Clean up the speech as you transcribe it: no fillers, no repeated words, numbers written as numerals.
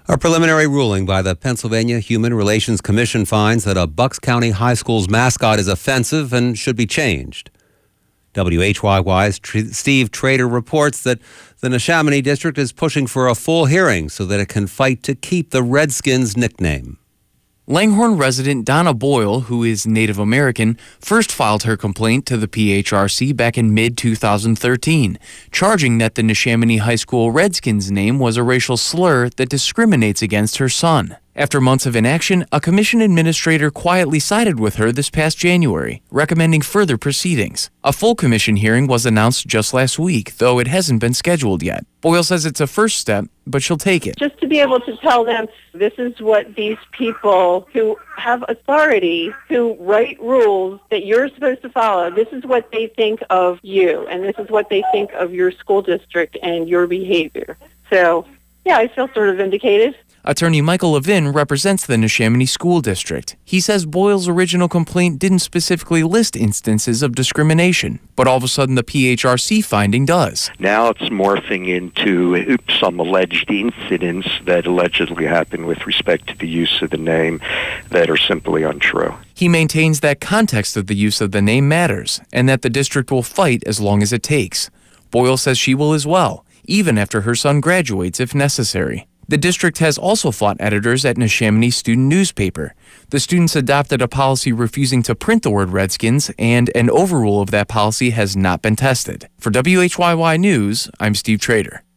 A preliminary ruling by the Pennsylvania Human Relations Commission finds that a Bucks County High School's mascot is offensive and should be changed. WHYY's Steve Trader reports that the Neshaminy District is pushing for a full hearing so that it can fight to keep the Redskins nickname. Langhorne resident Donna Boyle, who is Native American, first filed her complaint to the PHRC back in mid-2013, charging that the Neshaminy High School Redskins name was a racial slur that discriminates against her son. After months of inaction, a commission administrator quietly sided with her this past January, recommending further proceedings. A full commission hearing was announced just last week, though it hasn't been scheduled yet. Boyle says it's a first step, but she'll take it. Just to be able to tell them this is what these people who have authority, who write rules that you're supposed to follow, this is what they think of you, and this is what they think of your school district and your behavior. So, yeah, I feel sort of vindicated. Attorney Michael Levin represents the Neshaminy School District. He says Boyle's original complaint didn't specifically list instances of discrimination, but all of a sudden the PHRC finding does. Now it's morphing into some alleged incidents that allegedly happened with respect to the use of the name that are simply untrue. He maintains that context of the use of the name matters, and that the district will fight as long as it takes. Boyle says she will as well, even after her son graduates if necessary. The district has also fought editors at Neshaminy Student Newspaper. The students adopted a policy refusing to print the word Redskins, and an overrule of that policy has not been tested. For WHYY News, I'm Steve Trader.